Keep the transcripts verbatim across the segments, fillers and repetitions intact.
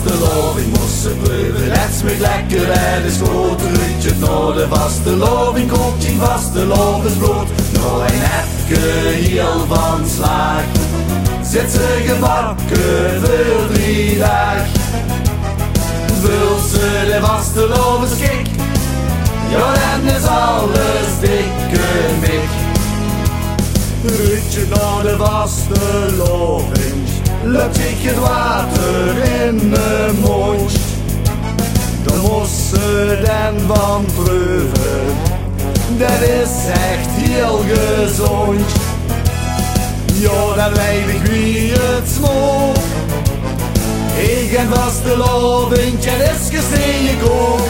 vasteloving moesten proeven, let smaakt lekker en is goed. Ruudje naar de vasteloving, kookt je vastelovensbrood. Nog een epke heel van slaag, zit ze gebakken voor drie dagen. Vul ze de vastelovenskik, ja dan is alles dikke mik. Ruudje naar de vasteloving, lukt ik het water in de mond. Dan moest ze den van proeven, dat is echt heel gezond. Ja, dan weet ik wie het smokt. Ik en vasteloving, dat is gestegen ook.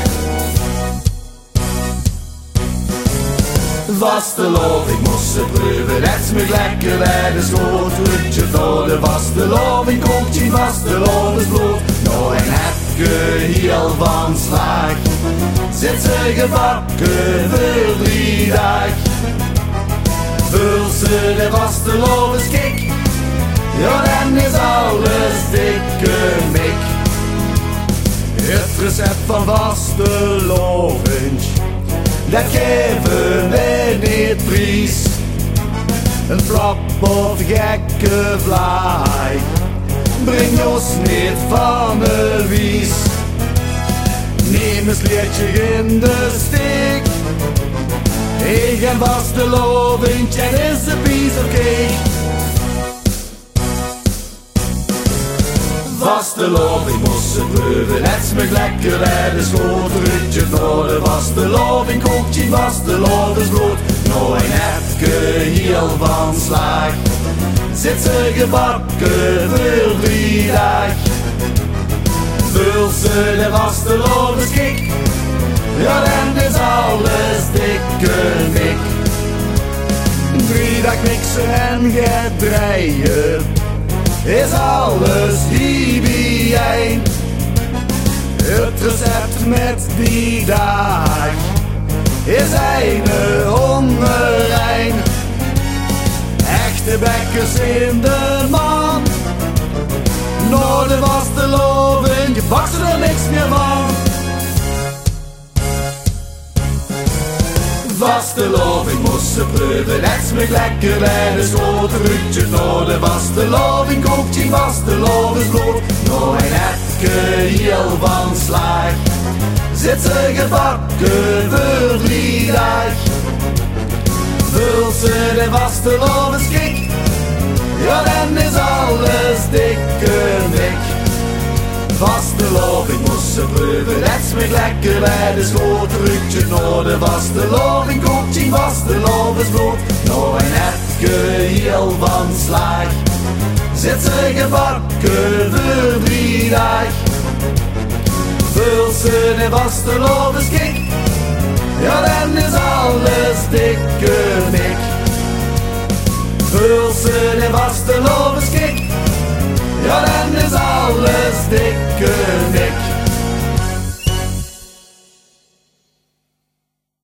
Vasteloving moesten proeven, het smaakt lekker en is goed. Ruudje naar de vasteloving, kookt je vastelovensbrood. Nog een epke heel van slaag, zit ze gebakken voor drie dagen. Vul ze de vastelovenskik, ja dan is alles dikke mik. Het recept van vasteloving, dat geven we niet prijs. Een flap of gekke vlaai, breng ons niet van de wies. Neem een sleetje in de steek, ik en vasteloving, dat is een piece of cake. Vasteloving moesten proeven, het smaakt lekker en is goed. Ruudje naar de vasteloving, kookt je vastelovensbrood. Nog een epke heel van slaag, zit ze gebakken voor drie dagen. Vul ze de vastelovenskik, ja dan is alles dikke mik. Drie dag mixen en gedreien, is alles hier bijeen. Het recept met die dag is een hongerijn. Echte bekkers in de man, naar de vasteloving, je bakt er niks meer van. Vasteloving moesten proeven, het smaakt lekker en is goed. Ruudje naar de vasteloving, kookt je vastelovensbrood. Nog een epke heel van slaag, zit ze gebakken voor drie dagen. Vul ze de vastelovenskik, ja dan is alles dikke mik. Vasteloving moesten proeven, het smaakt lekker en is goed. Ruudje naar de vasteloving, kookt je vastelovensbrood. Nog een epke heel van slaag, zit ze gebakken voor drie dagen. Vul ze de vastelovenskik, ja dan is alles dikke